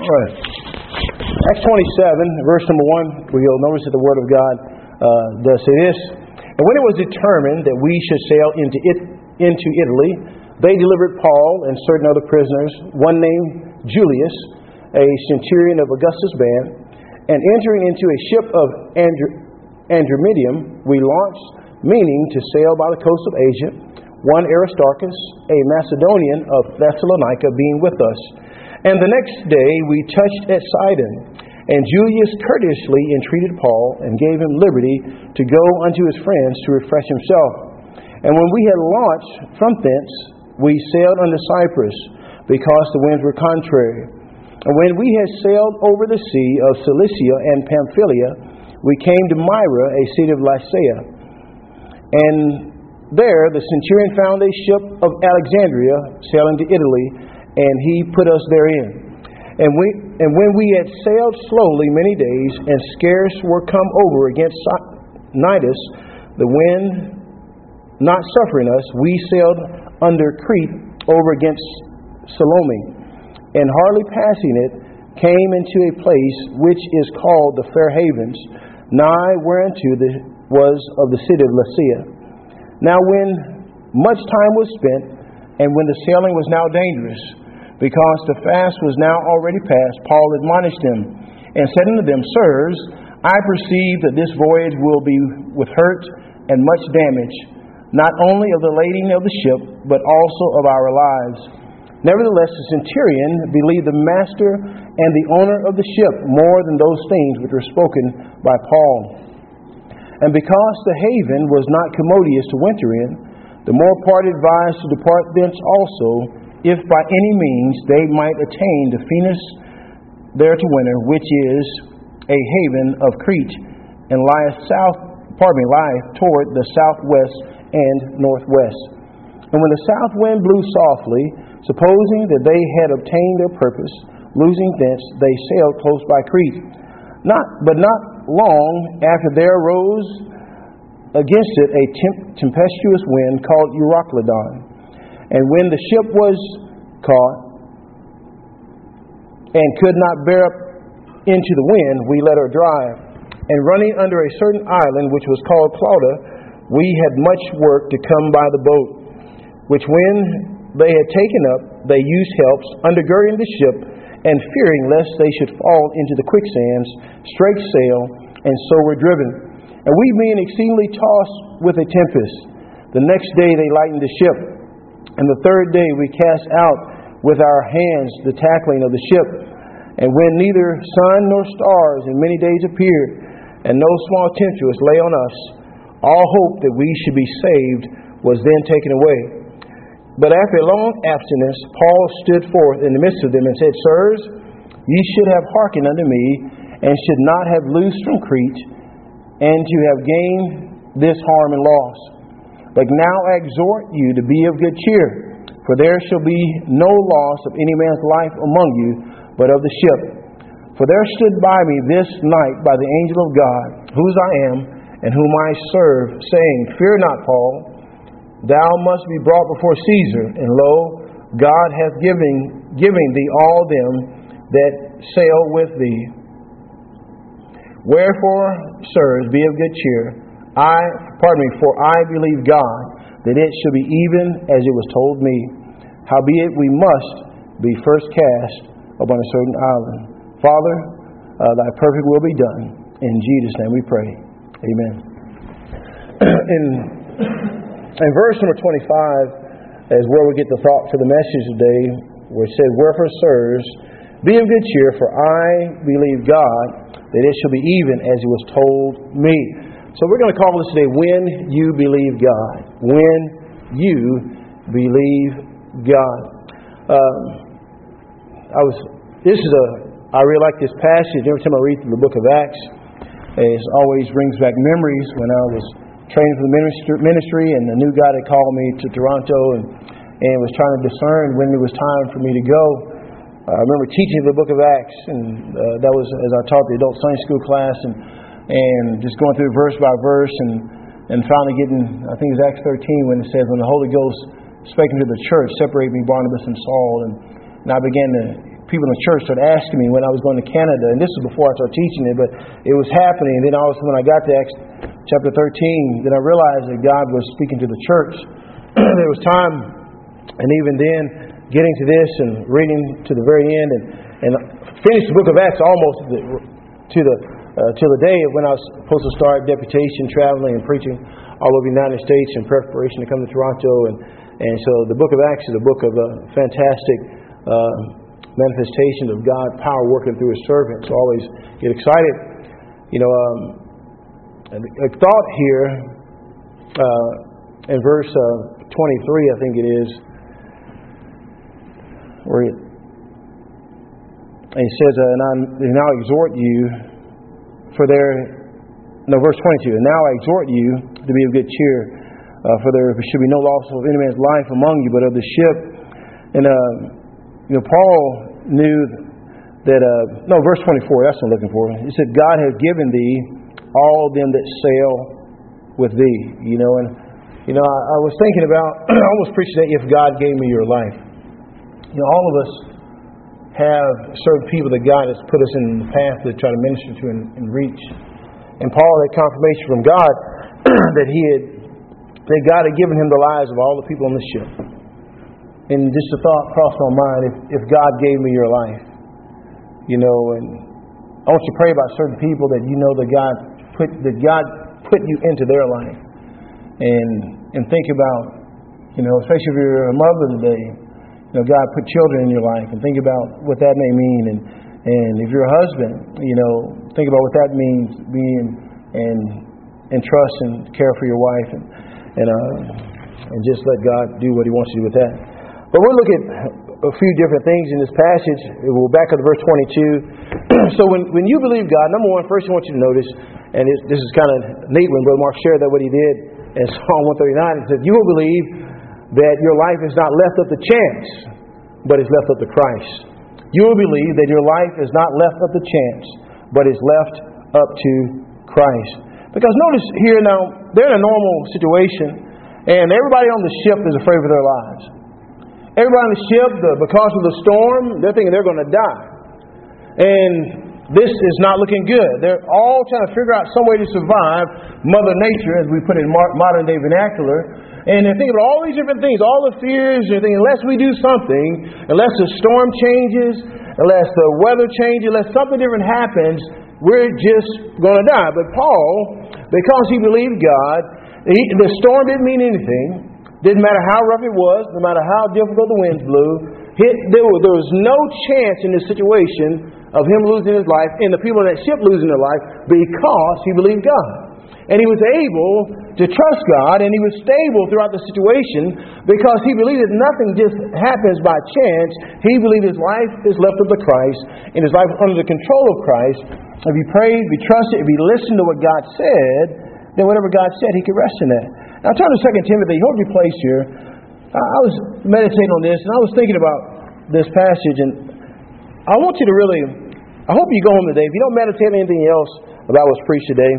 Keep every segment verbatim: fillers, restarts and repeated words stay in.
All right. Acts twenty-seven, verse number one, we'll notice that the Word of God uh, does say this. And when it was determined that we should sail into it, into Italy, they delivered Paul and certain other prisoners, one named Julius, a centurion of Augustus' band, and entering into a ship of Andr- Andromedium, we launched, meaning to sail by the coast of Asia, one Aristarchus, a Macedonian of Thessalonica, being with us. And the next day we touched at Sidon, and Julius courteously entreated Paul and gave him liberty to go unto his friends to refresh himself. And when we had launched from thence, we sailed unto Cyprus, because the winds were contrary. And when we had sailed over the sea of Cilicia and Pamphylia, we came to Myra, a city of Lycia. And there the centurion found a ship of Alexandria sailing to Italy, and he put us therein. And we and when we had sailed slowly many days, and scarce were come over against Cnidus, the wind not suffering us, we sailed under Crete over against Salome, and hardly passing it, came into a place which is called the Fair Havens, nigh whereunto the, was of the city of Lasea. Now when much time was spent, and when the sailing was now dangerous, because the fast was now already past, Paul admonished them, and said unto them, Sirs, I perceive that this voyage will be with hurt and much damage, not only of the lading of the ship, but also of our lives. Nevertheless, the centurion believed the master and the owner of the ship more than those things which were spoken by Paul. And because the haven was not commodious to winter in, the more part advised to depart thence also, if by any means they might attain to Phoenix there to winter, which is a haven of Crete, and lieth south, pardon me, lieth toward the southwest and northwest. And when the south wind blew softly, supposing that they had obtained their purpose, losing thence, they sailed close by Crete. Not, but not long after there arose against it a temp- tempestuous wind called Euroclydon. And when the ship was caught and could not bear up into the wind, we let her drive. And running under a certain island which was called Clauda, we had much work to come by the boat, which when they had taken up, they used helps, undergirding the ship, and fearing lest they should fall into the quicksands, strake sail, and so were driven. And we being exceedingly tossed with a tempest, the next day they lightened the ship. And the third day we cast out with our hands the tackling of the ship. And when neither sun nor stars in many days appeared, and no small tempest lay on us, all hope that we should be saved was then taken away. But after a long abstinence, Paul stood forth in the midst of them and said, Sirs, ye should have hearkened unto me, and should not have loosed from Crete, and to have gained this harm and loss. But now I exhort you to be of good cheer, for there shall be no loss of any man's life among you, but of the ship. For there stood by me this night by the angel of God, whose I am, and whom I serve, saying, Fear not, Paul, thou must be brought before Caesar, and lo, God hath given, given thee all them that sail with thee. Wherefore, sirs, be of good cheer. I, pardon me, for I believe God, that it shall be even as it was told me. Howbeit we must be first cast upon a certain island. Father, uh, thy perfect will be done. In Jesus' name we pray. Amen. in, in verse number twenty-five is where we get the thought for the message today, where it said, Wherefore, sirs, be of good cheer, for I believe God, that it shall be even as it was told me. So we're going to call this today, When You Believe God. When You Believe God. Um, I was. This is a. I really like this passage. Every time I read through the book of Acts, it always brings back memories when I was training for the ministry, ministry and the new guy that called me to Toronto and, and was trying to discern when it was time for me to go. I remember teaching the book of Acts, and uh, that was as I taught the adult Sunday school class, and and just going through verse by verse, and and finally getting, I think it's Acts thirteen, when it says, when the Holy Ghost spake unto the church, separate me, Barnabas and Saul, and, and I began to people in the church started asking me when I was going to Canada, and this was before I started teaching it, but it was happening. And then all of a sudden when I got to Acts chapter thirteen, then I realized that God was speaking to the church. There was time, and even then, getting to this and reading to the very end, and, and finished the book of Acts almost to the, to the uh, till the day when I was supposed to start deputation, traveling and preaching all over the United States in preparation to come to Toronto. And, and so the book of Acts is a book of a fantastic uh, manifestation of God's power working through His servants. So I always get excited. You know, um, a thought here uh, in verse uh, twenty-three, I think it is, where it, and he says, uh, and I now exhort you for their, no, verse twenty-two, and now I exhort you to be of good cheer, uh, for there should be no loss of any man's life among you, but of the ship. And, uh, you know, Paul knew that, uh, no, verse twenty-four, that's what I'm looking for. He said, God has given thee all them that sail with thee, you know, and, you know, I, I was thinking about, I almost preached that if God gave me your life. You know, all of us have certain people that God has put us in the path to try to minister to and, and reach. And Paul had confirmation from God that he had, that God had given him the lives of all the people on the ship. And just a thought crossed my mind, if, if God gave me your life, you know, and I want you to pray about certain people that you know that God put that God put you into their life, and and think about, you know, especially if you're a mother today. You know, God put children in your life, and think about what that may mean. And, and if you're a husband, you know, think about what that means, being and and trust and care for your wife, and and uh, and just let God do what He wants to do with that. But we'll look at a few different things in this passage. We'll back up to verse twenty-two. So when when you believe God, number one, first I want you to notice, and it, this is kind of neat when Brother Mark shared that what he did in Psalm one thirty-nine. It said, "You will believe that your life is not left up to chance, but is left up to Christ." You will believe that your life is not left up to chance, but is left up to Christ. Because notice here now, they're in a normal situation, and everybody on the ship is afraid for their lives. Everybody on the ship, the, because of the storm, they're thinking they're going to die. And this is not looking good. They're all trying to figure out some way to survive Mother Nature, as we put it in modern day vernacular. And they're thinking about all these different things, all the fears. They're thinking, unless we do something, unless the storm changes, unless the weather changes, unless something different happens, we're just going to die. But Paul, because he believed God, he, the storm didn't mean anything. Didn't matter how rough it was, no matter how difficult the winds blew. It, there, was, there was no chance in this situation of him losing his life and the people in that ship losing their life because he believed God. And he was able to trust God, and he was stable throughout the situation because he believed that nothing just happens by chance. He believed his life is left up to Christ, and his life is under the control of Christ. If he prayed, if he trusted, if he listened to what God said, then whatever God said, he could rest in that. Now turn to Second Timothy. Hold your place here. I was meditating on this, and I was thinking about this passage, and I want you to really, I hope you go home today. If you don't meditate on anything else about what's preached today,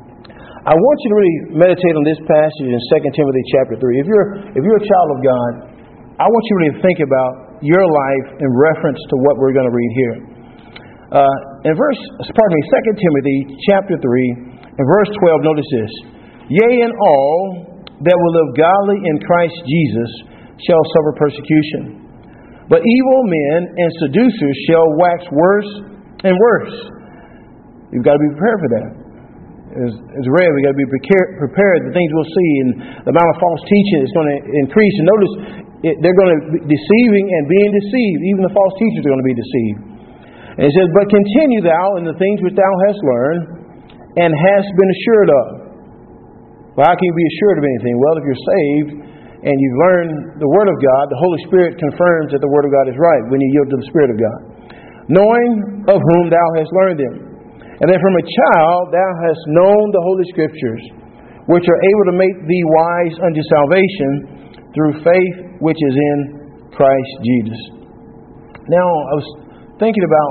I want you to really meditate on this passage in Second Timothy chapter three. If you're if you're a child of God, I want you to really think about your life in reference to what we're going to read here. Uh, in verse, pardon me, Second Timothy chapter three, in verse twelve, notice this. Yea, and all that will live godly in Christ Jesus shall suffer persecution. But evil men and seducers shall wax worse and worse. You've got to be prepared for that. As, as read, we've got to be prepared, prepared the things we'll see, and the amount of false teaching is going to increase. And notice, it, they're going to be deceiving and being deceived. Even the false teachers are going to be deceived. And it says, "But continue thou in the things which thou hast learned and hast been assured of." Well, how can you be assured of anything? Well, if you're saved and you've learned the Word of God, the Holy Spirit confirms that the Word of God is right when you yield to the Spirit of God. "Knowing of whom thou hast learned them. And that from a child thou hast known the Holy Scriptures, which are able to make thee wise unto salvation through faith which is in Christ Jesus." Now, I was thinking about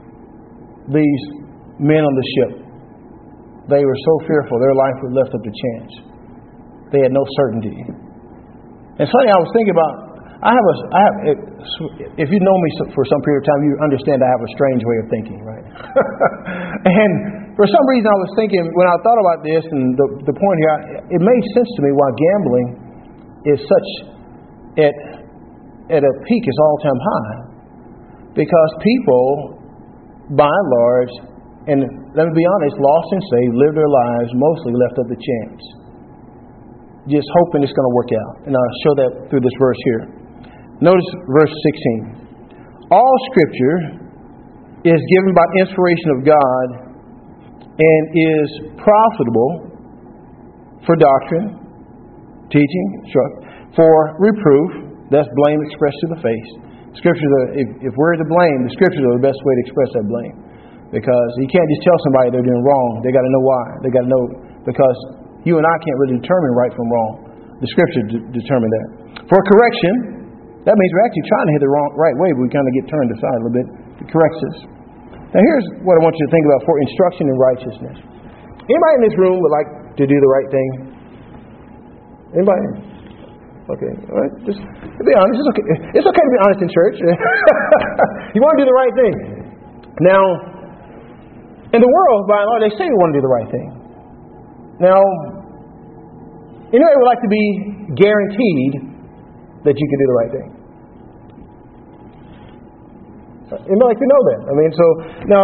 these men on the ship. They were so fearful. Their life was left up to chance. They had no certainty. And suddenly I was thinking about I have a, I have, if you know me for some period of time, you understand I have a strange way of thinking, right? And for some reason I was thinking, when I thought about this, and the, the point here, it made sense to me why gambling is such, at, at a peak, is all-time high. Because people, by and large, and let me be honest, lost and saved, live their lives mostly left up to chance. Just hoping it's going to work out. And I'll show that through this verse here. Notice verse sixteen. All Scripture is given by inspiration of God and is profitable for doctrine, teaching, instruction, for reproof, that's blame expressed to the face. Scriptures are, if, if we're to blame, the Scriptures are the best way to express that blame. Because you can't just tell somebody they're doing wrong. They got to know why. They got to know, because you and I can't really determine right from wrong. The Scripture d- determine that. For correction, that means we're actually trying to hit the wrong, right way, but we kind of get turned aside a little bit. It corrects us. Now here's what I want you to think about for instruction in righteousness. Anybody in this room would like to do the right thing? Anybody? Okay. All right. Just to be honest, it's okay. It's okay to be honest in church. You want to do the right thing. Now, in the world, by and large, they say you want to do the right thing. Now, anybody would like to be guaranteed that you can do the right thing? Anybody like to know that? I mean, so now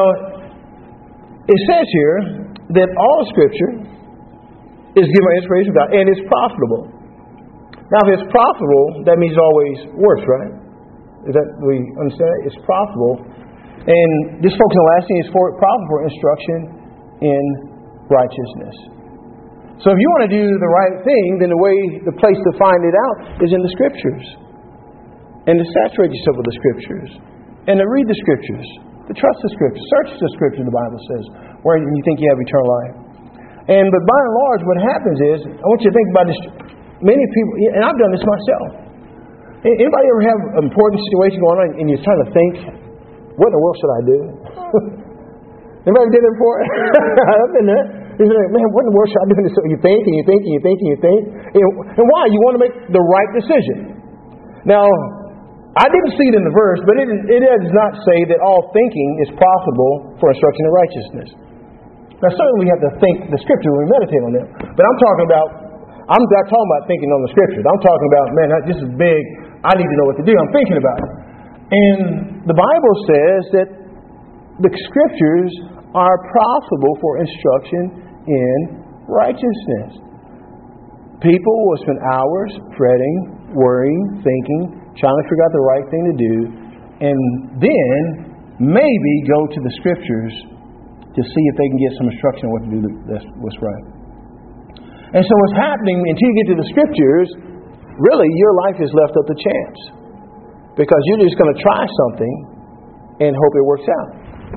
it says here that all Scripture is given by inspiration of God and is profitable. Now, if it's profitable, that means it always works, right? Is that we understand? It's profitable, and this focus on the last thing is for profitable for instruction in righteousness. So if you want to do the right thing, then the way, the place to find it out is in the Scriptures. And to saturate yourself with the Scriptures. And to read the Scriptures. To trust the Scriptures. Search the Scripture, the Bible says, where you think you have eternal life. And but by and large, what happens is, I want you to think about this. Many people, and I've done this myself. Anybody ever have an important situation going on and you're trying to think, what in the world should I do? Anybody did it before? I've been there. You're like, man, what in the world should I do? So you think and you think and you think and you think. And why? You want to make the right decision. Now, I didn't see it in the verse, but it, it does not say that all thinking is profitable for instruction in righteousness. Now, certainly we have to think the Scripture when we meditate on them. But I'm talking about, I'm not talking about thinking on the Scriptures. I'm talking about, man, this is big. I need to know what to do. I'm thinking about it. And the Bible says that the Scriptures are profitable for instruction in righteousness. People will spend hours fretting, worrying, thinking, trying to figure out the right thing to do, and then maybe go to the Scriptures to see if they can get some instruction on what to do that's what's right. And so what's happening until you get to the Scriptures, really your life is left up to chance. Because you're just going to try something and hope it works out.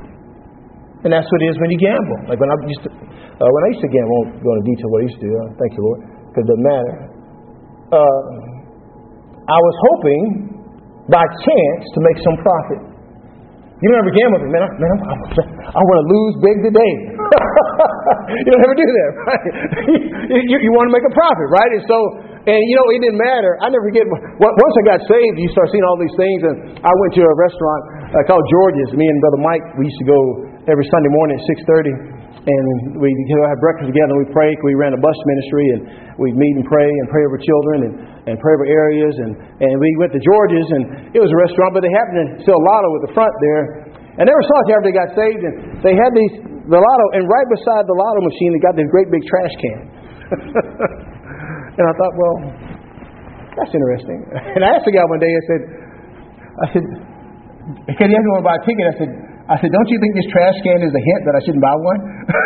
And that's what it is when you gamble. Like when I used to, uh, when I used to gamble, I won't go into detail what I used to do. Uh, thank you, Lord, because it doesn't matter. Uh, I was hoping by chance to make some profit. You don't ever gamble, man. I, man, I, I want to lose big today. You don't ever do that, right? you, you want to make a profit, right? And so, and you know, it didn't matter. I never forget. Once I got saved, you start seeing all these things, and I went to a restaurant uh, called George's. Me and Brother Mike, we used to go every Sunday morning at six thirty, and we you know, have breakfast together. And we pray. We ran a bus ministry, and we'd meet and pray and pray over children and, and pray over areas. And, and we went to George's, and it was a restaurant, but they happened to sell lotto at the front there. And never saw it after they got saved. And they had these the lotto, and right beside the lotto machine, they got this great big trash can. And I thought, well, that's interesting. And I asked the guy one day. I said, I said, because he asked me want to buy a ticket. I said, I said, don't you think this trash can is a hint that I shouldn't buy one?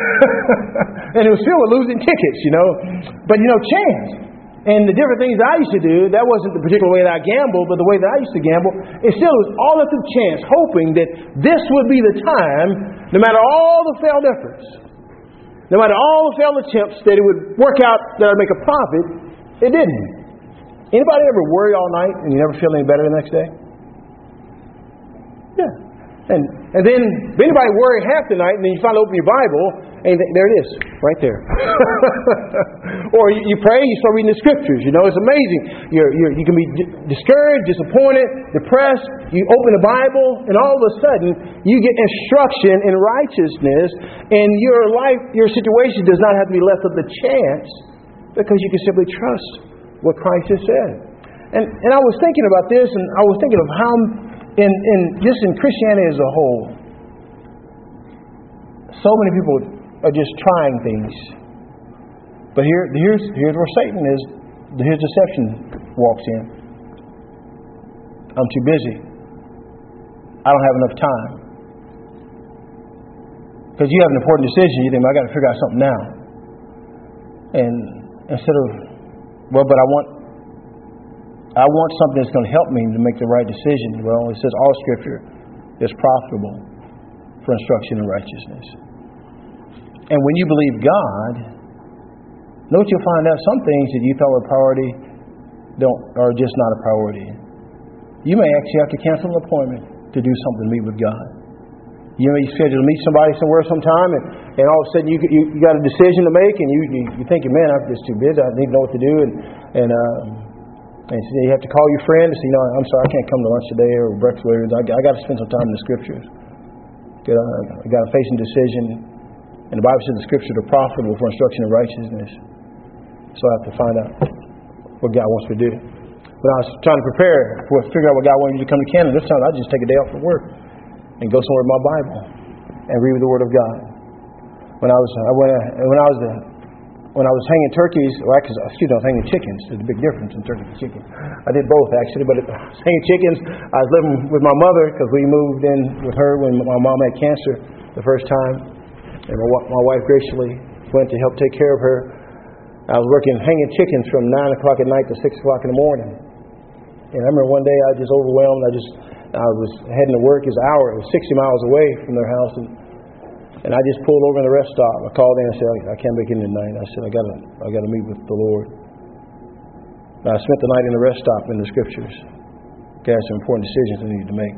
And it was filled with losing tickets, you know. But you know, chance. And the different things I used to do, that wasn't the particular way that I gambled, but the way that I used to gamble, it still was all up to chance, hoping that this would be the time, no matter all the failed efforts, no matter all the failed attempts, that it would work out, that I'd make a profit. It didn't. Anybody ever worry all night and you never feel any better the next day? Yeah. And And then anybody worry half the night, and then you finally open your Bible, and there it is, right there. Or you, you pray, you start reading the Scriptures. You know, it's amazing. You're, you're, you can be d- discouraged, disappointed, depressed. You open the Bible, and all of a sudden, you get instruction in righteousness, and your life, your situation does not have to be left up to chance, because you can simply trust what Christ has said. And, and I was thinking about this, and I was thinking of how, in, in just in Christianity as a whole, so many people are just trying things. But here, here's, here's where Satan is, his deception walks in. I'm too busy. I don't have enough time. Because you have an important decision, you think, well, I got to figure out something now. And instead of, well, but I want, I want something that's going to help me to make the right decision. Well, it says all Scripture is profitable for instruction in righteousness. And when you believe God, note you'll find out some things that you thought were a priority don't are just not a priority. You may actually have to cancel an appointment to do something to meet with God. You may schedule to meet somebody somewhere sometime, and, and all of a sudden you, you you got a decision to make, and you, you you're thinking, man, I'm just too busy. I need to know what to do, and and um, and so you have to call your friend and say, you know, I'm sorry, I can't come to lunch today or breakfast. Or I, I got to spend some time in the Scriptures. Get a, I got a facing decision, and the Bible says the Scriptures are profitable for instruction in righteousness. So I have to find out what God wants me to do. When I was trying to prepare for figure out what God wanted me to come to Canada, this time I just take a day off from work and go somewhere with my Bible and read the Word of God. When I was I went when I was uh, when I was hanging turkeys, or actually, excuse me, I was hanging chickens. There's a big difference in turkey and chicken. I did both actually, but I was hanging chickens. I was living with my mother because we moved in with her when my mom had cancer the first time, and my, my wife graciously went to help take care of her. I was working hanging chickens from nine o'clock at night to six o'clock in the morning. And I remember one day I was just overwhelmed. I just I was heading to work. It was an hour. It was sixty miles away from their house, and and I just pulled over in the rest stop. I called in and said, I can't make it in tonight. I said, I gotta I gotta meet with the Lord. And I spent the night in the rest stop in the Scriptures. I had some important decisions I needed to make.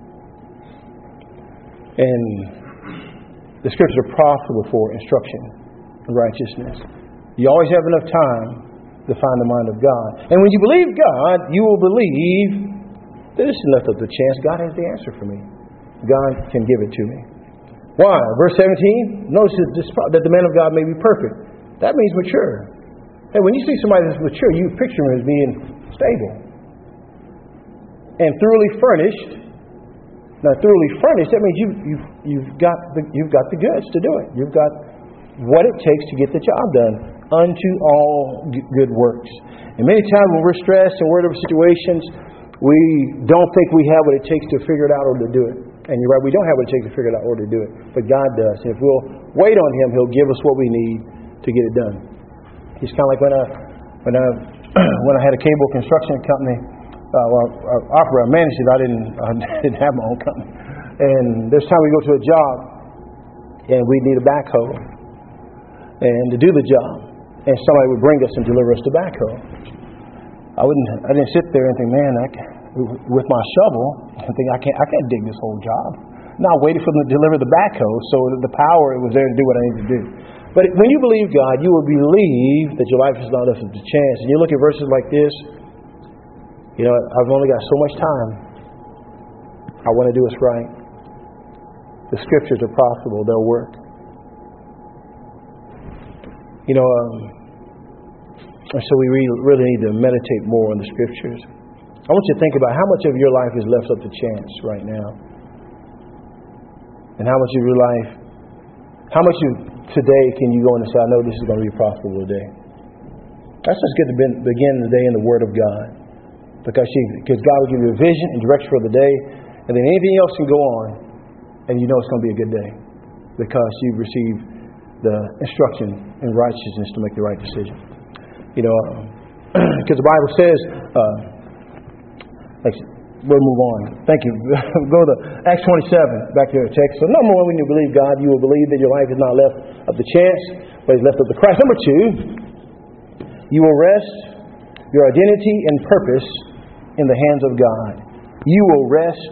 And the Scriptures are profitable for instruction in righteousness. You always have enough time to find the mind of God. And when you believe God, you will believe that this is nothing to chance. God has the answer for me. God can give it to me. Why? Verse seventeen, notice that the man of God may be perfect. That means mature. Hey, when you see somebody that's mature, you picture him as being stable and thoroughly furnished. Now, thoroughly furnished, that means you, you've, you've, got the, you've got the goods to do it. You've got what it takes to get the job done. Unto all good works. And many times when we're stressed in whatever situations, we don't think we have what it takes to figure it out or to do it. And you're right, we don't have what it takes to figure it out or to do it. But God does. And if we'll wait on Him, He'll give us what we need to get it done. It's kind of like when I when I when I had a cable construction company, uh, well, uh, operator, I managed it. I didn't I didn't have my own company. And this time we go to a job, and we need a backhoe, and to do the job. And somebody would bring us and deliver us the backhoe. I wouldn't. I didn't sit there and think, man, I can, with my shovel, and think I can't. I can't dig this whole job. No, I waited for them to deliver the backhoe, so that the power was there to do what I needed to do. But when you believe God, you will believe that your life is not left to chance. And you look at verses like this. You know, I've only got so much time. I want to do what's right. The Scriptures are profitable; they'll work. You know. Um, And so we really need to meditate more on the Scriptures. I want you to think about how much of your life is left up to chance right now. And how much of your life, how much of today can you go in and say, I know this is going to be profitable today. That's just good to begin the day in the Word of God. Because, she, because God will give you a vision and direction for the day. And then anything else can go on. And you know it's going to be a good day. Because you've received the instruction in righteousness to make the right decision. You know, because the Bible says, uh, we'll move on. Thank you. Go to Acts twenty-seven, back to the text. So number one, when you believe God, you will believe that your life is not left up to chance, but is left up to Christ. Number two, you will rest your identity and purpose in the hands of God. You will rest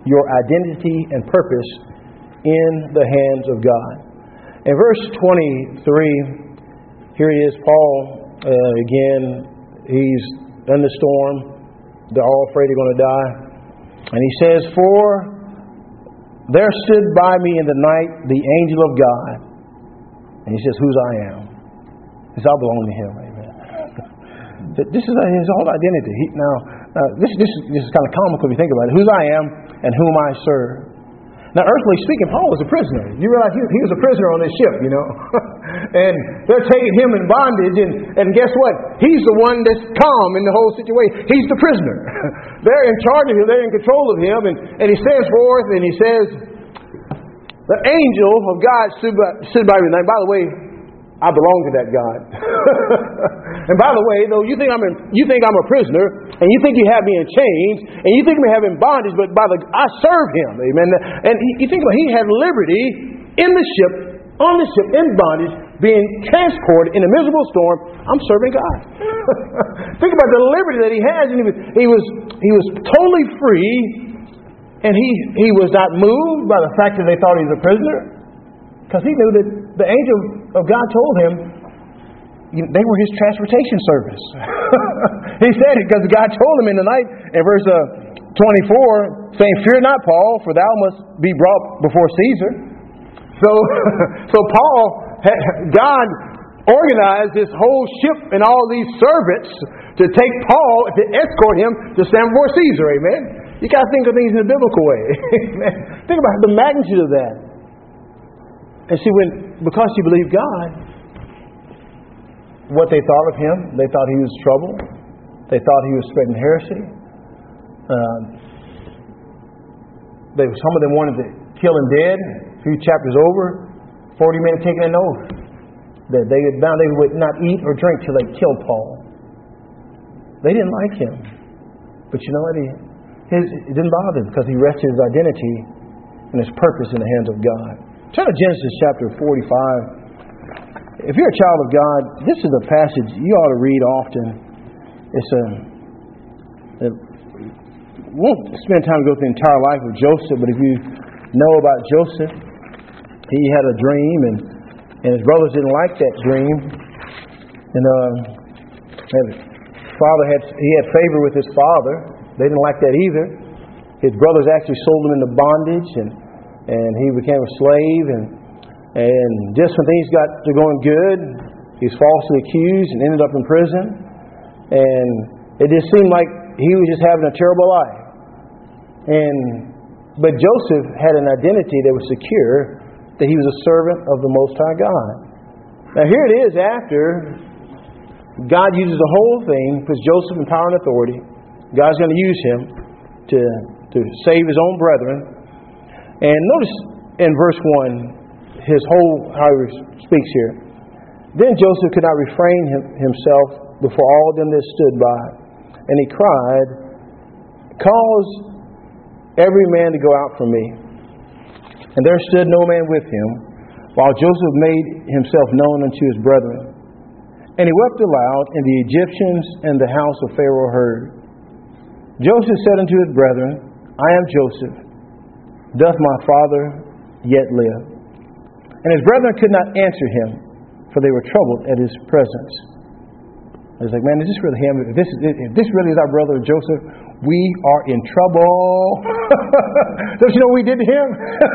your identity and purpose in the hands of God. In verse twenty-three, here he is, Paul, uh, again, he's in the storm. They're all afraid they're going to die. And he says, "For there stood by me in the night the angel of God." And he says, "Whose I am." He says, "I belong to him." Amen. This is his whole identity. He, now, uh, this, this, this is kind of comical if you think about it. Whose I am and whom I serve. Now, earthly speaking, Paul was a prisoner. You realize he, he was a prisoner on this ship, you know. And they're taking him in bondage. And, and guess what? He's the one that's calm in the whole situation. He's the prisoner. They're in charge of him. They're in control of him. And, and he stands forth and he says, "The angel of God stood by, stood by me." Now, by the way, I belong to that God. And by the way, though, you think I'm in, you think I'm a prisoner, and you think you have me in chains, and you think me have in bondage, but by the I serve Him, amen. And he, you think about He had liberty in the ship, on the ship, in bondage, being transported in a miserable storm. I'm serving God. Think about the liberty that He has, and He was he was he was totally free, and he he was not moved by the fact that they thought he was a prisoner, because he knew that the angel of God told him they were his transportation service. He said it because God told him in the night in verse uh, twenty-four, saying, "Fear not, Paul, for thou must be brought before Caesar." So, so Paul, God organized this whole ship and all these servants to take Paul, to escort him to stand before Caesar. Amen. You got to think of things in a biblical way. Amen. Think about the magnitude of that. And see, when because you believe God, what they thought of him, they thought he was trouble. They thought he was spreading heresy. Um, they, some of them wanted to kill him dead. A few chapters over, forty men taking an oath that they would bound they would not eat or drink till they killed Paul. They didn't like him, but you know what? He, his, it didn't bother him because he rested his identity and his purpose in the hands of God. Turn to Genesis chapter forty-five. If you're a child of God, this is a passage you ought to read often. It's a, a won't spend time to go through the entire life of Joseph, but if you know about Joseph, he had a dream, and, and his brothers didn't like that dream. And uh, his father had he had favor with his father. They didn't like that either. His brothers actually sold him into bondage, and and he became a slave. And and just when things got to going good, he was falsely accused and ended up in prison. And it just seemed like he was just having a terrible life. And but Joseph had an identity that was secure, that he was a servant of the Most High God. Now here it is after God uses the whole thing, puts Joseph in power and authority. God's going to use him to, to save his own brethren. And notice in verse one, his whole, how he speaks here. Then Joseph could not refrain him, himself before all of them that stood by. And he cried, "Cause every man to go out from me." And there stood no man with him, while Joseph made himself known unto his brethren. And he wept aloud, and the Egyptians and the house of Pharaoh heard. Joseph said unto his brethren, "I am Joseph. Doth my father yet live?" And his brethren could not answer him, for they were troubled at his presence. I was like, man, is this really him? If this, if this really is our brother Joseph, we are in trouble. Don't you know what we did to him?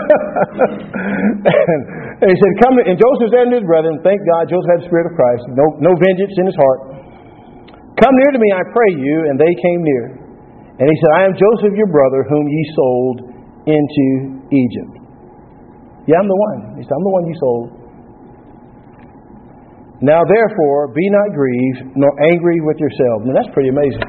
and, and he said, "Come," and Joseph said unto his brethren, thank God, Joseph had the Spirit of Christ, no, no vengeance in his heart. "Come near to me, I pray you." And they came near. And he said, "I am Joseph your brother, whom ye sold into Egypt." Yeah, I'm the one. He said, "I'm the one you sold. Now therefore, be not grieved, nor angry with yourselves." Now that's pretty amazing.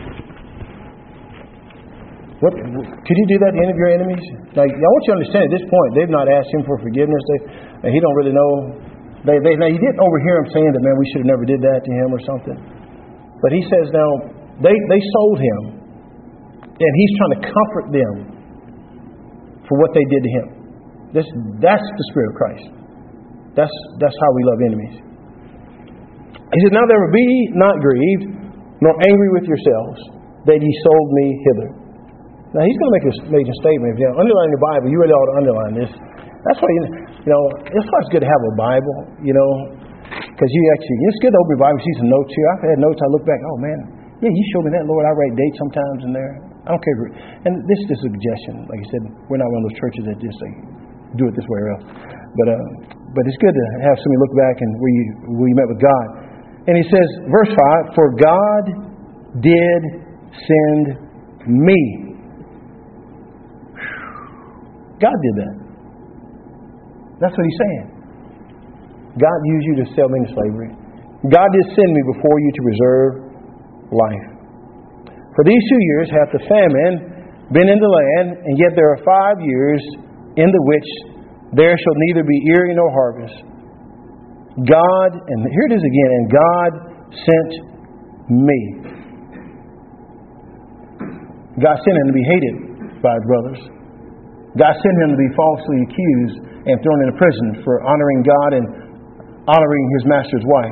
What, could you do that to any of your enemies? Like, I want you to understand at this point, they've not asked him for forgiveness. They, and he don't really know. They, they, now, you didn't overhear him saying that, man, we should have never did that to him or something. But he says now, they, they sold him. And he's trying to comfort them for what they did to him. This, that's the Spirit of Christ. That's, that's how we love enemies. He said, "Now therefore be not grieved, nor angry with yourselves, that ye sold me hither." Now, he's going to make a major statement. If you underline your Bible, you really ought to underline this. That's why, you, you know, it's why it's good to have a Bible, you know, because you actually, it's good to open your Bible and see some notes here. I've had notes, I look back, oh, man, yeah, you showed me that, Lord. I write dates sometimes in there. I don't care. And this is a suggestion. Like I said, we're not one of those churches that just say, do it this way or else. But uh, but it's good to have somebody look back and where you, where you met with God. And he says, verse five, for God did send me. God did that. That's what he's saying. God used you to sell me into slavery. God did send me before you to preserve life. For these two years hath the famine been in the land, and yet there are five years in the which there shall neither be earing nor harvest. God, and here it is again, and God sent me. God sent him to be hated by his brothers. God sent him to be falsely accused and thrown into prison for honoring God and honoring his master's wife.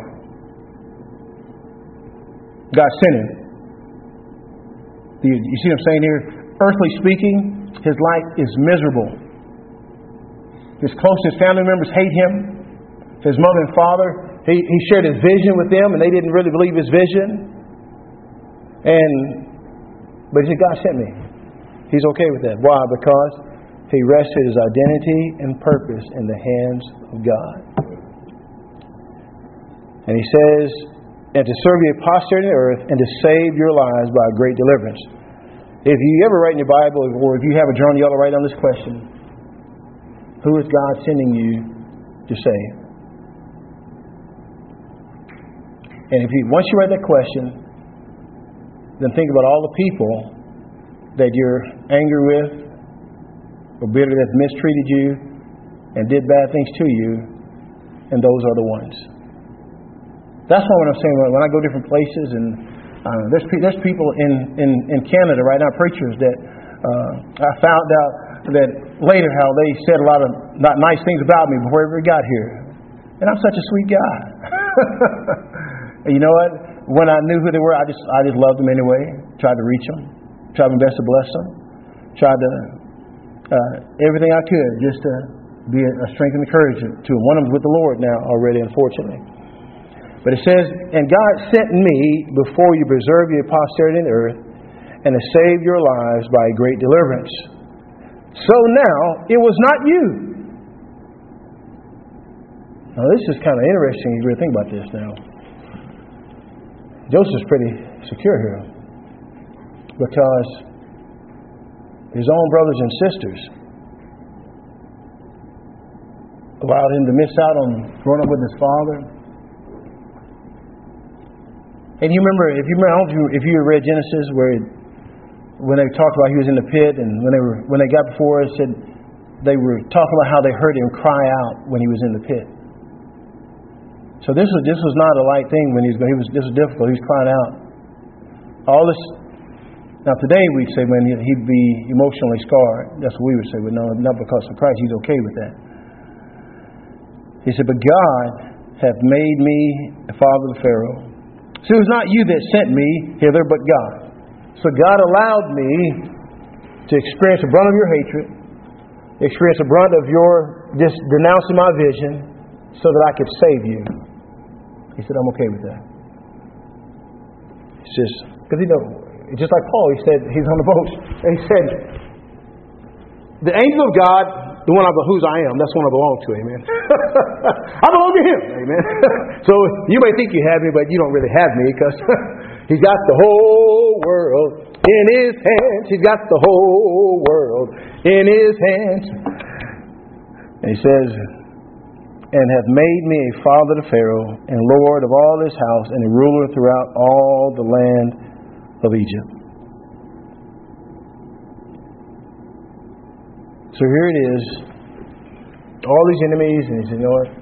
God sent him. You, you see what I'm saying here? Earthly speaking, his life is miserable. His closest family members hate him. His mother and father, he, he shared his vision with them and they didn't really believe his vision. And but he said, God sent me. He's okay with that. Why? Because he rested his identity and purpose in the hands of God. And he says, and to serve you a posterity on earth and to save your lives by a great deliverance. If you ever write in your Bible or if you have a journal, you ought to write down this question. Who is God sending you to save? And if you once you write that question, then think about all the people that you're angry with or bitter that mistreated you and did bad things to you, and those are the ones. That's why when I'm saying when I go different places, and uh, there's there's people in, in, in Canada right now, preachers that uh, I found out that later how they said a lot of not nice things about me before I ever got here, and I'm such a sweet guy. You know what? When I knew who they were, I just I just loved them anyway. Tried to reach them, tried my best to bless them, tried to uh, everything I could just to be a, a strength and encouragement to them. One of them's with the Lord now already, unfortunately. But it says, and God sent me before you preserve your posterity in the earth and to save your lives by a great deliverance. So now, it was not you. Now this is kind of interesting if you really think about this now. Joseph's pretty secure here because his own brothers and sisters allowed him to miss out on growing up with his father. And you remember, if you remember, I don't know if you read Genesis, where it, when they talked about he was in the pit, and when they were when they got before us, said they were talking about how they heard him cry out when he was in the pit. So this was this was not a light thing when he was he was this was difficult. He was crying out. All this. Now today we'd say when he'd be emotionally scarred. That's what we would say. But no, not because of Christ. He's okay with that. He said, "But God hath made me a father to Pharaoh. So it was not you that sent me hither, but God. So God allowed me to experience the brunt of your hatred, experience the brunt of your just denouncing my vision, so that I could save you." He said, "I'm okay with that." It's just because you know, just like Paul, he said he's on the boat, and he said, "The angel of God, the one whose I am, that's the one I belong to." Amen. I belong to Him. Amen. So you may think you have me, but you don't really have me because He's got the whole world in His hands. He's got the whole world in His hands. And He says, "And hath made me a father to Pharaoh, and Lord of all his house, and a ruler throughout all the land of Egypt." So here it is. All these enemies, and he said, "You know what?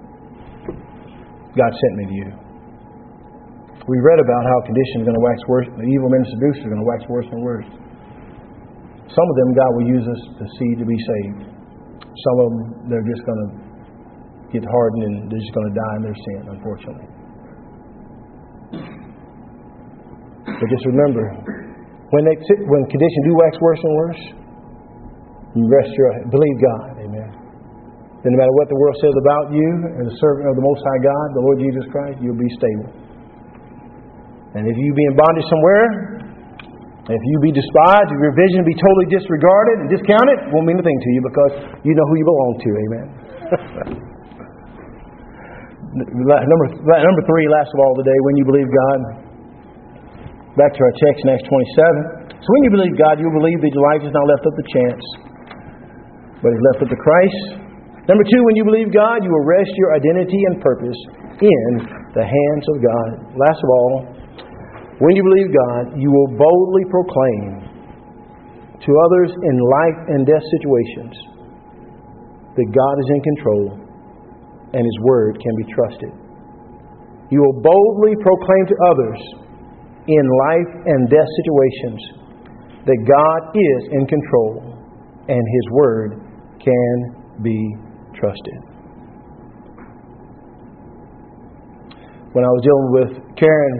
God sent me to you." We read about how conditions are going to wax worse. The evil men and seducers are going to wax worse and worse. Some of them God will use us to see to be saved. Some of them, they're just going to get hardened and they're just going to die in their sin, unfortunately. But just remember, when they when conditions do wax worse and worse, you rest your believe God. Amen. Then no matter what the world says about you and the servant of the Most High God, the Lord Jesus Christ, you'll be stable. And if you be in bondage somewhere, if you be despised, if your vision be totally disregarded and discounted, it won't mean a thing to you because you know who you belong to. Amen. number, number three, last of all today, when you believe God. Back to our text in Acts twenty-seven. So when you believe God, you'll believe that your life is not left up to chance, but is left up to Christ. Number two, when you believe God, you will rest your identity and purpose in the hands of God. Last of all, when you believe God, you will boldly proclaim to others in life and death situations that God is in control and His Word can be trusted. You will boldly proclaim to others in life and death situations that God is in control and His Word can be trusted. When I was dealing with Karen,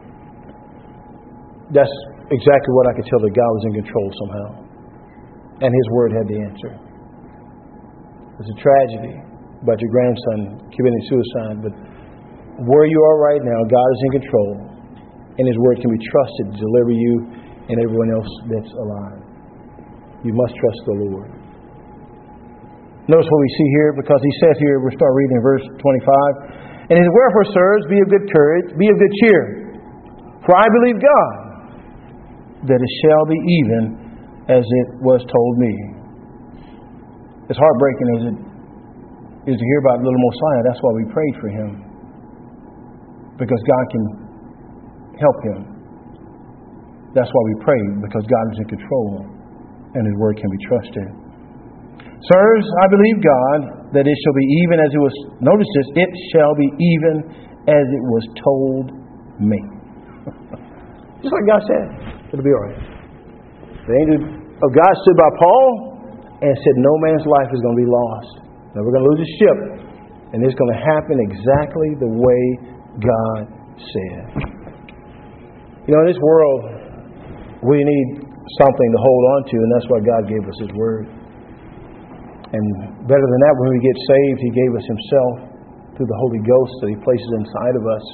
that's exactly what I could tell, that God was in control somehow. And His Word had the answer. It's a tragedy about your grandson committing suicide, but where you are right now, God is in control. And His Word can be trusted to deliver you and everyone else that's alive. You must trust the Lord. Notice what we see here, because He says here, we'll start reading in verse twenty-five. And He says, wherefore, sirs, be of good courage, be of good cheer. For I believe God, that it shall be even as it was told me. As heartbreaking as it is to hear about little Mosiah, that's why we prayed for him. Because God can help him. That's why we prayed, because God is in control and His Word can be trusted. Sirs, I believe God, that it shall be even as it was, notice this, it shall be even as it was told me. Just like God said, it'll be all right. The angel of God stood by Paul and said, no man's life is going to be lost. Now we're going to lose a ship, and it's going to happen exactly the way God said. You know, in this world, we need something to hold on to, and that's why God gave us His Word. And better than that, when we get saved, He gave us Himself through the Holy Ghost that He places inside of us.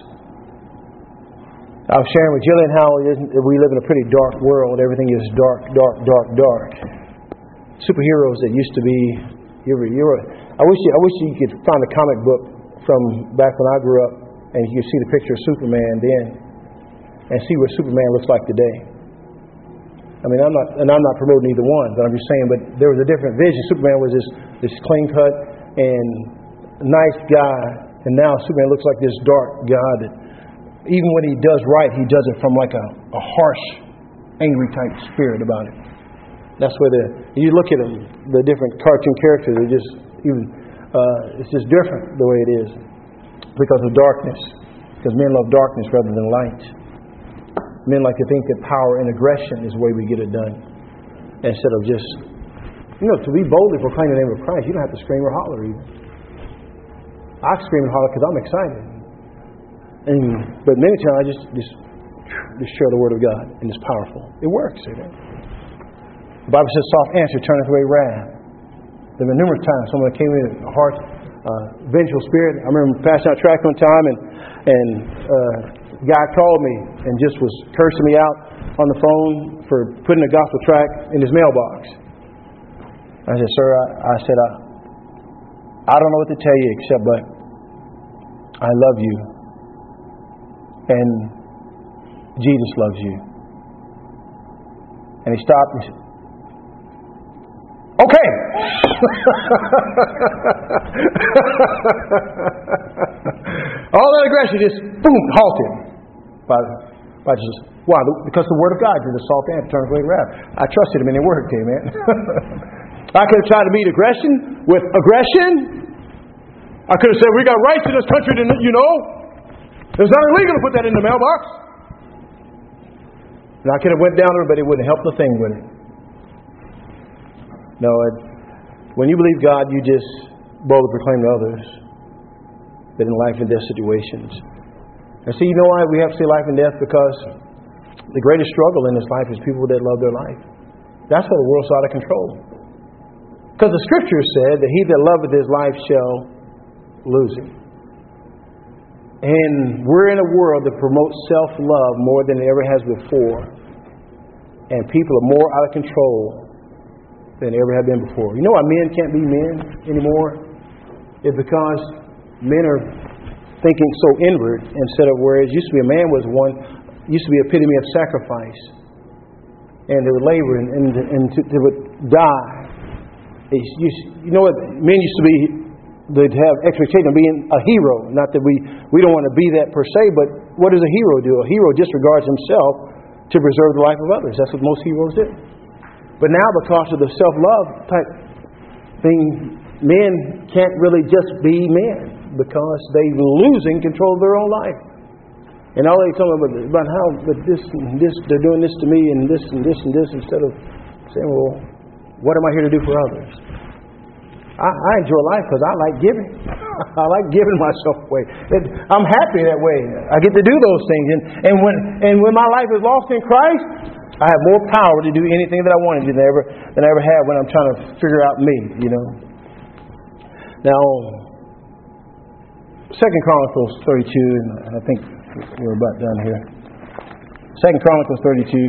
I was sharing with Jillian how we live in a pretty dark world. Everything is dark, dark, dark, dark. Superheroes that used to be... You ever, you ever, I wish you, I wish you could find a comic book from back when I grew up, and you could see the picture of Superman then, and see what Superman looks like today. I mean, I'm not, and I'm not promoting either one, but I'm just saying, but there was a different vision. Superman was this, this clean cut and nice guy, and now Superman looks like this dark guy that even when he does right, he does it from like a, a harsh, angry type spirit about it. That's where the, you look at them, the different cartoon characters, they just even, uh, it's just different the way it is because of darkness. Because men love darkness rather than light. Men like to think that power and aggression is the way we get it done. Instead of just, you know, to be boldly proclaim the name of Christ, you don't have to scream or holler even. I scream and holler because I'm excited. And, but many times I just, just, just share the Word of God, and it's powerful. It works, amen. The Bible says, soft answer turneth away wrath. There have been numerous times someone came in a harsh, uh, vengeful spirit. I remember passing out tract one time, and, and uh, a guy called me and just was cursing me out on the phone for putting a gospel tract in his mailbox. I said, sir, I, I said, I, I don't know what to tell you except, but I love you. And Jesus loves you. And he stopped and said, okay. All that aggression just boom, halted. By, by just, why? Because the Word of God did the salt and turn away wrath. I trusted Him and it worked, amen. I could have tried to meet aggression with aggression. I could have said, we got rights in this country, to, you know. It's not illegal to put that in the mailbox. And I could have went down there, but it wouldn't help the thing with it. No, it, when you believe God, you just boldly proclaim to others that in life and death situations. And see, you know why we have to say life and death? Because The greatest struggle in this life is people that love their life. That's why the world's out of control. Because the Scripture said that he that loveth his life shall lose it. And we're in a world that promotes self-love more than it ever has before. And people are more out of control than ever have been before. You know why men can't be men anymore? It's because men are thinking so inward instead of whereas used to be a man was one, used to be an epitome of sacrifice. And they would labor and, and, and to, they would die. It's used, you know what? Men used to be, they'd have expectation of being a hero. Not that we, we don't want to be that per se, but what does a hero do? A hero disregards himself to preserve the life of others. That's what most heroes do. But now because of the self-love type thing, men can't really just be men because they're losing control of their own life. And all they tell me about, about how but this and this, they're doing this to me and this and this and this instead of saying, well, what am I here to do for others? I, I enjoy life because I like giving. I like giving myself away. It, I'm happy that way. I get to do those things. And, and when and when my life is lost in Christ, I have more power to do anything that I want to do than I ever, than I ever had when I'm trying to figure out me, you know. Now, Second Chronicles thirty-two, and I think we're about done here. Second Chronicles thirty-two.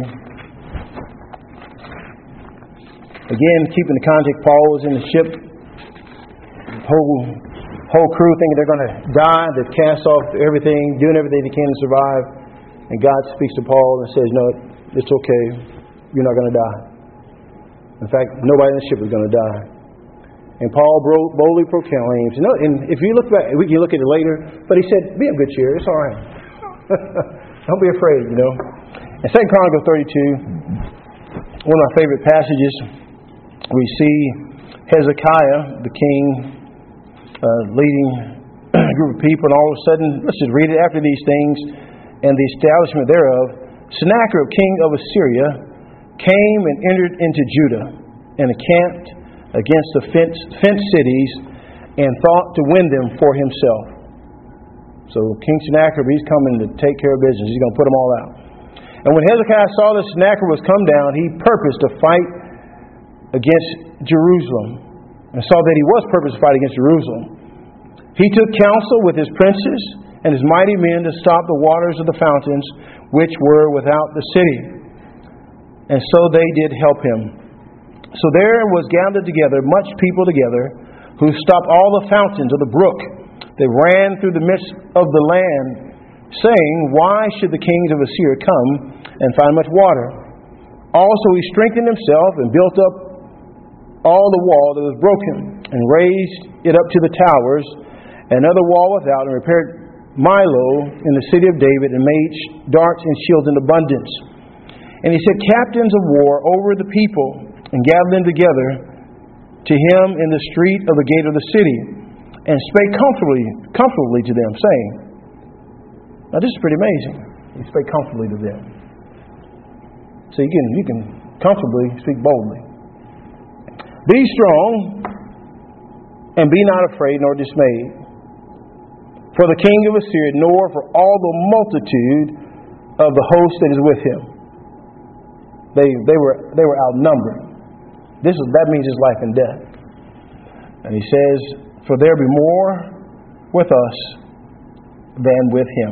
Again, keeping the context, Paul was in the ship. The whole, whole crew thinking they're going to die. They've cast off everything, doing everything they can to survive. And God speaks to Paul and says, no, it's okay. You're not going to die. In fact, nobody in the ship is going to die. And Paul boldly proclaims, you know, and if you look back, we can look at it later, but he said, be of good cheer. It's all right. Don't be afraid, you know. In Second Chronicles thirty-two, one of my favorite passages, we see Hezekiah, the king, uh, leading a group of people, and all of a sudden, let's just read it, after these things, and the establishment thereof, Sennacherib, king of Assyria, came and entered into Judah, and encamped against the fenced, fenced cities, and thought to win them for himself. So King Sennacherib, he's coming to take care of business. He's going to put them all out. And when Hezekiah saw that Sennacherib was come down, he purposed to fight against Jerusalem, and saw that he was purposed to fight against Jerusalem. He took counsel with his princes and his mighty men to stop the waters of the fountains which were without the city. And so they did help him. So there was gathered together much people together, who stopped all the fountains of the brook that ran through the midst of the land, saying, why should the kings of Assyria come and find much water? Also he strengthened himself and built up all the wall that was broken, and raised it up to the towers, and another wall without, and repaired Milo in the city of David, and made darts and shields in abundance. And he set captains of war over the people, and gathered them together to him in the street of the gate of the city, and spake comfortably, comfortably to them, saying, now this is pretty amazing. He spake comfortably to them. So you can you can comfortably speak boldly. Be strong, and be not afraid nor dismayed, for the king of Assyria, nor for all the multitude of the host that is with him. They they were they were outnumbered. This is that means his life and death. And he says, for there be more with us than with him.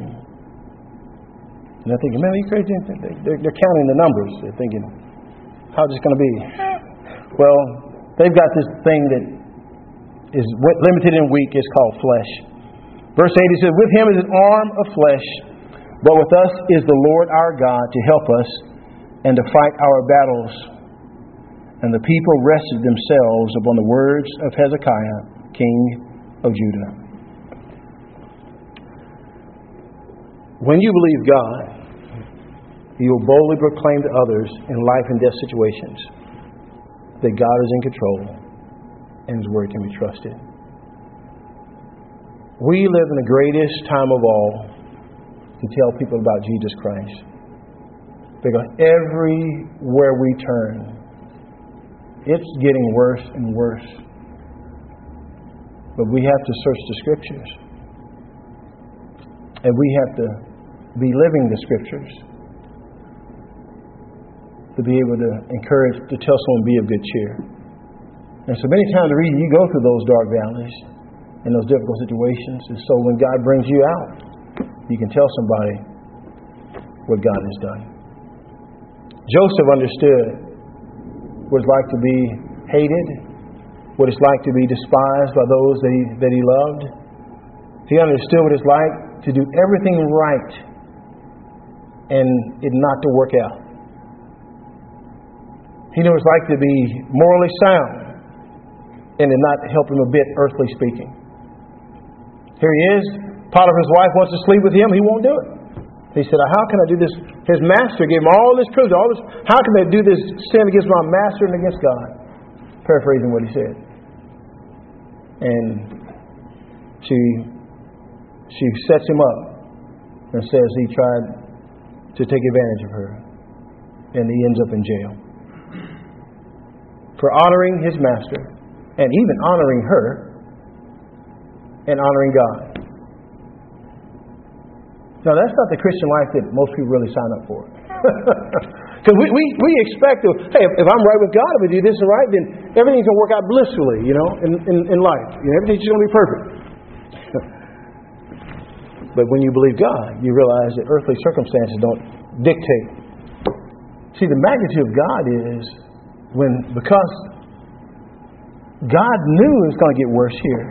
And they're thinking, man, are you crazy? They're, they're counting the numbers. They're thinking, how's this going to be? Well, they've got this thing that is limited and weak. It's called flesh. Verse eight, he says, with him is an arm of flesh, but with us is the Lord our God to help us and to fight our battles. And the people rested themselves upon the words of Hezekiah, king of Judah. When you believe God, you will boldly proclaim to others in life and death situations that God is in control and His word can be trusted. We live in the greatest time of all to tell people about Jesus Christ. Because everywhere we turn, it's getting worse and worse. But we have to search the Scriptures. And we have to be living the Scriptures. to be able to encourage, to tell someone be of good cheer. And so many times the reason you go through those dark valleys and those difficult situations is so when God brings you out, you can tell somebody what God has done. Joseph understood what it's like to be hated, what it's like to be despised by those that he, that he loved. He understood what it's like to do everything right and it not to work out. He knew what it's like to be morally sound and it not help him a bit, earthly speaking. Here he is. Potiphar's wife wants to sleep with him. He won't do it. He said, how can I do this? His master gave him all this privilege. All this. How can I do this sin against my master and against God? Paraphrasing what he said. And she she sets him up and says he tried to take advantage of her. And he ends up in jail. For honoring his master and even honoring her and honoring God. Now, that's not the Christian life that most people really sign up for. Because we, we, we expect, to, hey, if, if I'm right with God, if I do this and right, then everything's going to work out blissfully, you know, in, in, in life. You know, everything's going to be perfect. But when you believe God, you realize that earthly circumstances don't dictate. See, the magnitude of God is when, because God knew it was going to get worse here,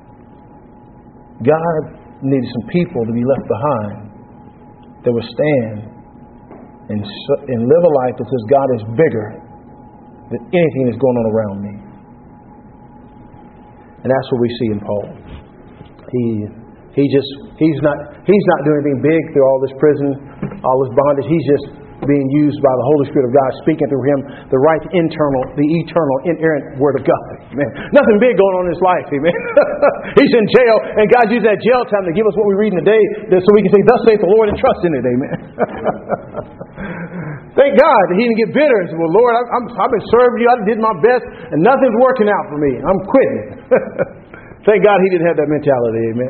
God needed some people to be left behind that would stand and, and live a life that says God is bigger than anything that's going on around me. And that's what we see in Paul. He he just he's not he's not doing anything big through all this prison, all this bondage. He's just being used by the Holy Spirit of God, speaking through him the right internal, the eternal, inerrant Word of God. Amen. Nothing big going on in his life. Amen. He's in jail, and God used that jail time to give us what we read in the day, so we can say, "Thus saith the Lord," and trust in it. Amen. Thank God that he didn't get bitter and say, "Well, Lord, I'm, I've been serving you. I did my best, and nothing's working out for me. I'm quitting." Thank God he didn't have that mentality. Amen.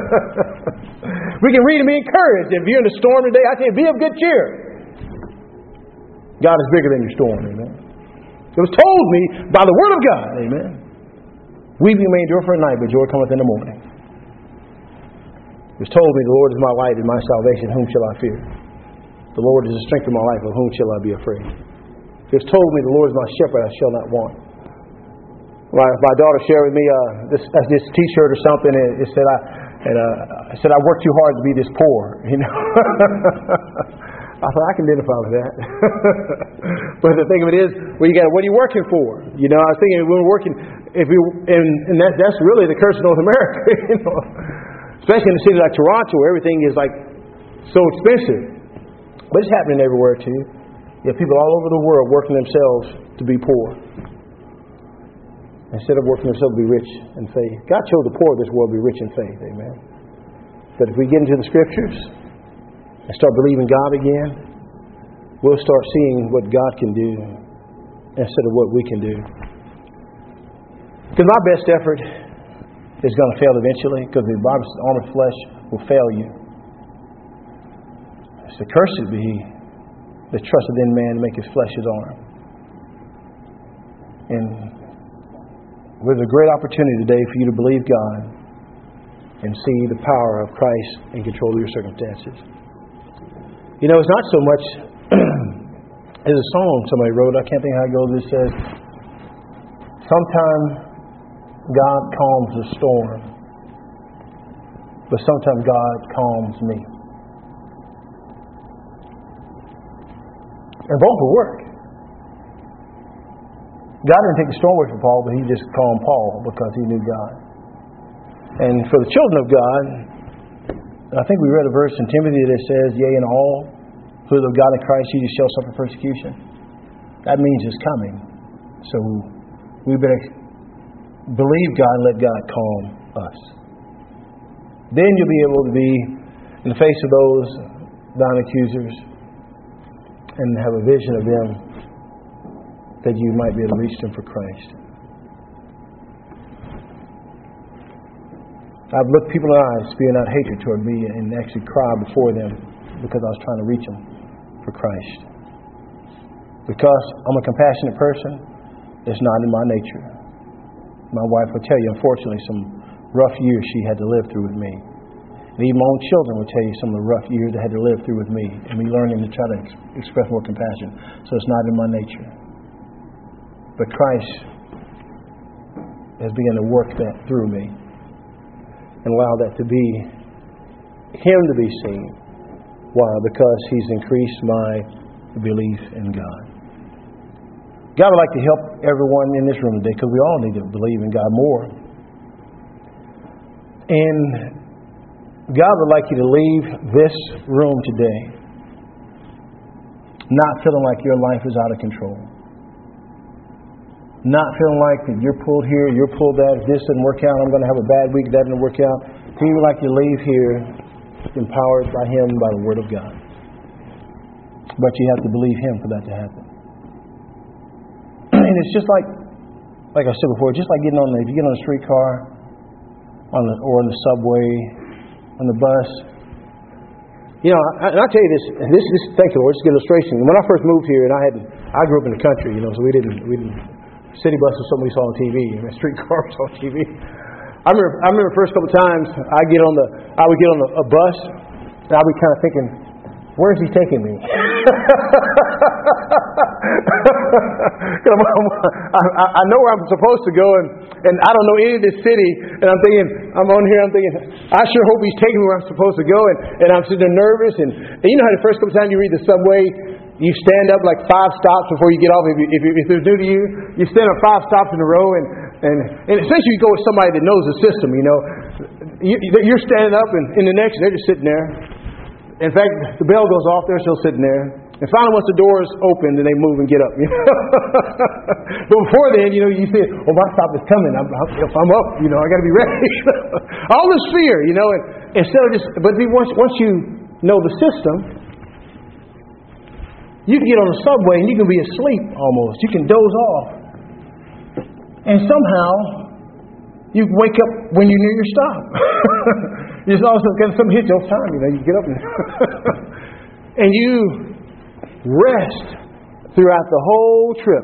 We can read and be encouraged. If you're in a storm today, I tell you, be of good cheer. God is bigger than your storm, amen. It was told me by the Word of God, amen. Weeping may endure for a night, but joy cometh in the morning. It was told me, the Lord is my light and my salvation, whom shall I fear? The Lord is the strength of my life, of whom shall I be afraid? It was told me, the Lord is my shepherd, I shall not want. My, my daughter shared with me uh, this, uh, this T-shirt or something, and it said, I, and, uh, I said, I worked too hard to be this poor, you know. I thought, I can identify with that. But the thing of it is, well, you got, what are you working for? You know, I was thinking when we're working, if we, and, and that, that's really the curse of North America, you know. Especially in a city like Toronto, where everything is like so expensive. But it's happening everywhere too. You have people all over the world working themselves to be poor, instead of working themselves to be rich in faith. God chose the poor of this world to be rich in faith. Amen. But if we get into the Scriptures and start believing God again, we'll start seeing what God can do instead of what we can do. Because my best effort is going to fail eventually, because the Bible says the arm of flesh will fail you. It's the cursed be that trusteth in man to make his flesh his arm. And there's a great opportunity today for you to believe God and see the power of Christ in control of your circumstances. You know, it's not so much, there's a song somebody wrote, I can't think how it goes, it says, sometimes God calms the storm, but sometimes God calms me. And both will work. God didn't take the storm away from Paul, but he just calmed Paul because he knew God. And for the children of God, I think we read a verse in Timothy that says, yea, in all who love God in Christ Jesus shall suffer persecution. That means it's coming. So we better believe God and let God calm us. Then you'll be able to be in the face of those thine accusers and have a vision of them that you might be able to reach them for Christ. I've looked people in the eyes, spewing out hatred toward me, and actually cried before them because I was trying to reach them for Christ. Because I'm a compassionate person, it's not in my nature. My wife will tell you, unfortunately, some rough years she had to live through with me. And even my own children will tell you some of the rough years they had to live through with me. And me learning to try to ex- express more compassion. So it's not in my nature. But Christ has begun to work that through me. And allow that to be Him to be seen. Why? Because He's increased my belief in God. God would like to help everyone in this room today, because we all need to believe in God more. And God would like you to leave this room today not feeling like your life is out of control. Not feeling like that you're pulled here, you're pulled that. If this doesn't work out, I'm going to have a bad week. If that doesn't work out. He would like you to leave here empowered by Him, by the Word of God. But you have to believe Him for that to happen. And it's just like, like I said before, just like getting on the, if you get on a streetcar, on the, or on the subway, on the bus. You know, I, and I tell you this, this, this, thank you, Lord, just an illustration. When I first moved here, and I had, I grew up in the country, you know, so we didn't, we didn't, city bus was something we saw on T V, and a streetcar was on T V. I remember, I remember the first couple of times I get on the, I would get on a, a bus, and I'd be kind of thinking, where is he taking me? I, I know where I'm supposed to go, and, and I don't know any of this city. And I'm thinking, I'm on here, I'm thinking, I sure hope he's taking me where I'm supposed to go. And, and I'm sitting there nervous. And, and you know how the first couple times you read the subway, you stand up like five stops before you get off. If, you, if, if it's new to you, you stand up five stops in a row. And, and, and essentially you go with somebody that knows the system, you know. You, you're standing up, and in the next, they're just sitting there. In fact, the bell goes off, they're still sitting there. And finally, once the doors open, then they move and get up. You know? But before then, you know, you say, "Oh, my stop is coming. I'm, I'm, if I'm up, you know, I got to be ready." All this fear, you know. And instead of just, but once once you know the system, you can get on the subway and you can be asleep almost. You can doze off, and somehow you wake up when you're near your stop. Just all of a sudden, something hits you all the time. You know, you get up and, and you rest throughout the whole trip.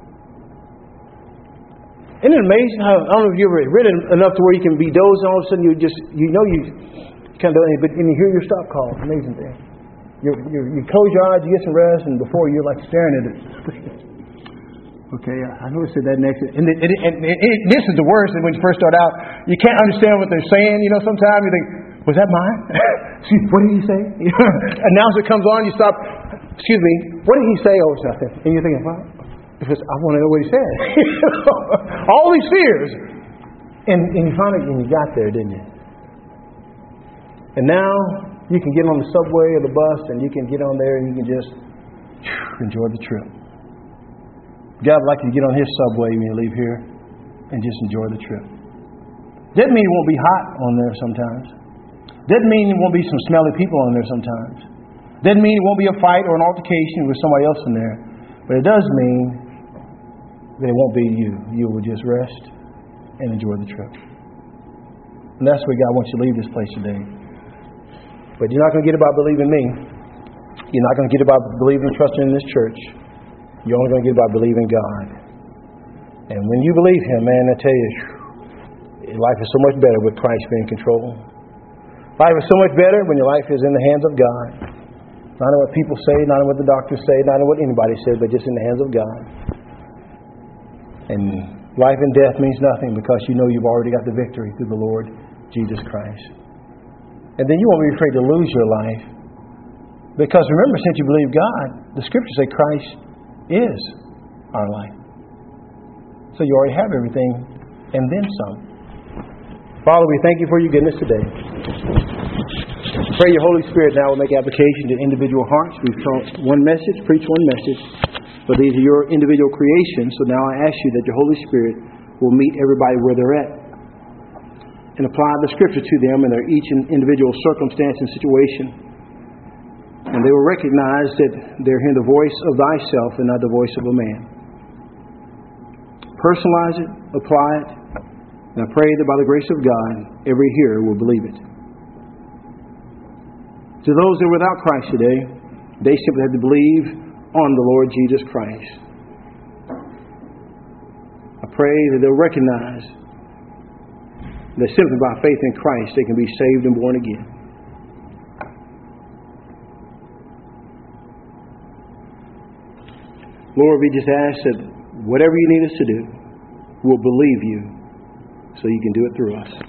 Isn't it amazing how, I don't know if you've ever ridden enough to where you can be dozing, all of a sudden you just, you know you kind of, but and you hear your stop call. It's an amazing thing. You you close your eyes, you get some rest, and before you're like staring at it. Okay, I know it said that next. And, it, it, and it, it, this is the worst. When you first start out, you can't understand what they're saying. You know, sometimes you think, was that mine? Excuse me, what did he say? Announcer comes on, you stop. Excuse me, what did he say? Oh, it's nothing. And you're thinking, well, because I want to know what he said. All these fears. And, and you finally, and you got there, didn't you? And now you can get on the subway or the bus, and you can get on there and you can just enjoy the trip. God would like you to get on His subway when you leave here and just enjoy the trip. Doesn't mean it won't be hot on there sometimes. Doesn't mean there won't be some smelly people on there sometimes. Doesn't mean it won't be a fight or an altercation with somebody else in there. But it does mean that it won't be you. You will just rest and enjoy the trip. And that's where God wants you to leave this place today. But you're not going to get it by believing me. You're not going to get it by believing and trusting in this church. You're only going to get it by believing God. And when you believe Him, man, I tell you, life is so much better with Christ being in control. Life is so much better when your life is in the hands of God. Not in what people say, not in what the doctors say, not in what anybody says, but just in the hands of God. And life and death means nothing because you know you've already got the victory through the Lord Jesus Christ. And then you won't be afraid to lose your life. Because remember, since you believe God, the Scriptures say Christ is our life. So you already have everything and then some. Father, we thank you for your goodness today. Pray your Holy Spirit now will make application to individual hearts. We've taught one message, preached one message, but these are your individual creations. So now I ask you that your Holy Spirit will meet everybody where they're at and apply the Scripture to them in their each individual circumstance and situation. And they will recognize that they're hearing the voice of thyself and not the voice of a man. Personalize it, apply it, and I pray that by the grace of God, every hearer will believe it. To those that are without Christ today, they simply have to believe on the Lord Jesus Christ. I pray that they'll recognize that simply by faith in Christ they can be saved and born again. Lord, we just ask that whatever you need us to do, we'll believe you so you can do it through us.